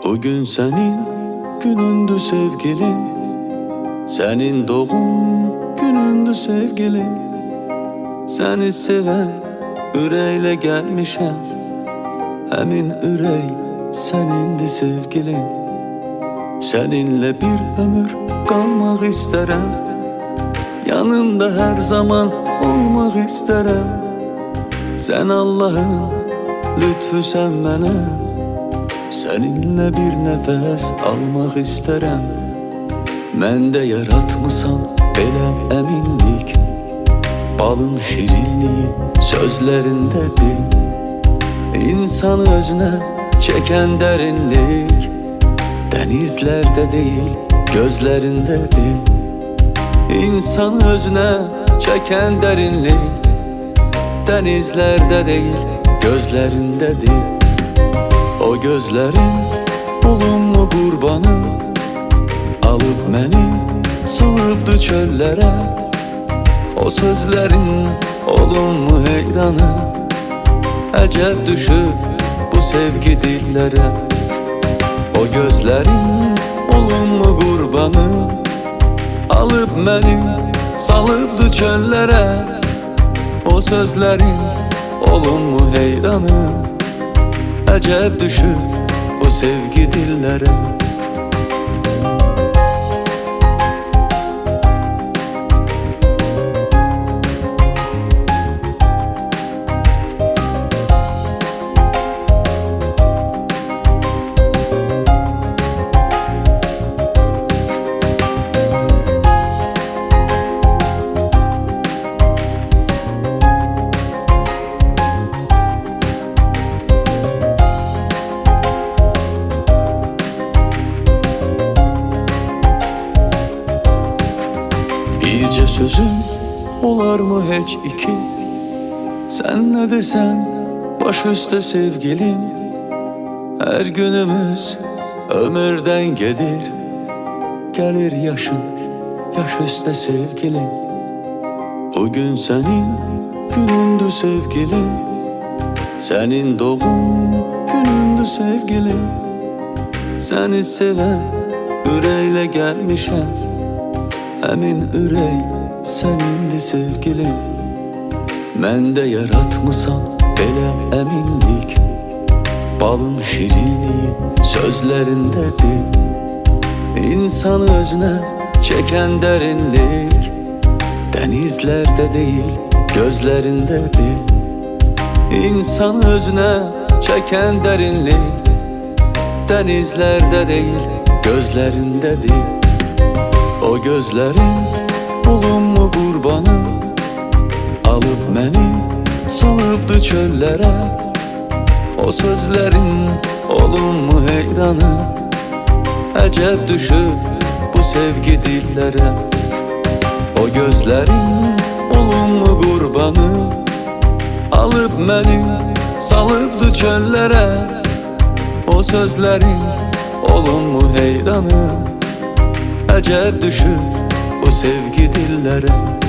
Bugün senin günündü sevgilim, senin doğum günündü sevgilim. Seni seven yüreğle gelmişem, hemin ürey senindi sevgilim. Seninle bir ömür kalmak isterim, yanımda her zaman olmak isterim. Sen Allah'ın lütfüsen mənə, seninle bir nefes almak isterim. Məndə yaratmısan belə eminlik, balın şirinliği sözlerindedir. İnsanı özüne çeken derinlik, denizlerde değil gözlerindedir. İnsanı özüne çeken derinlik, denizlerde değil gözlerindedir. O gözlerin olumlu kurbanı, alıp beni salıpdı çöllere. O sözlerin olumlu heyranı, əcəb düşüp bu sevgi dillere. O gözlerin olumlu kurbanı, alıp beni salıpdı çöllere. O sözlerin olumlu heyranı, əcəb düşüp bu sevgi dillere. Bircə sözün olar mı heç iki? Sen ne desen baş üstə sevgilim. Her günümüz ömürden gedir, gelir yaşın yaş üstə sevgilim. Bugün senin günündü sevgilim, senin doğum günündü sevgilim. Seni seven yüreğle gelmişem, hemin ürey senindi sevgilim. Məndə yaratmısan belə eminlik, balın şirinliği sözlerindedir. İnsanı özüne çeken derinlik, denizlerde değil gözlerindedir. İnsanı özüne çeken derinlik, denizlerde değil gözlerindedir. O gözlerin olumlu kurbanı, alıp beni salıpdı çöllere. O sözlerin olumlu heyranı, əcəb düşüp bu sevgi dillere. O gözlerin olumlu kurbanı, alıp beni salıpdı çöllere. O sözlerin olumlu heyranı, əcəb düşüp bu sevgi dillere.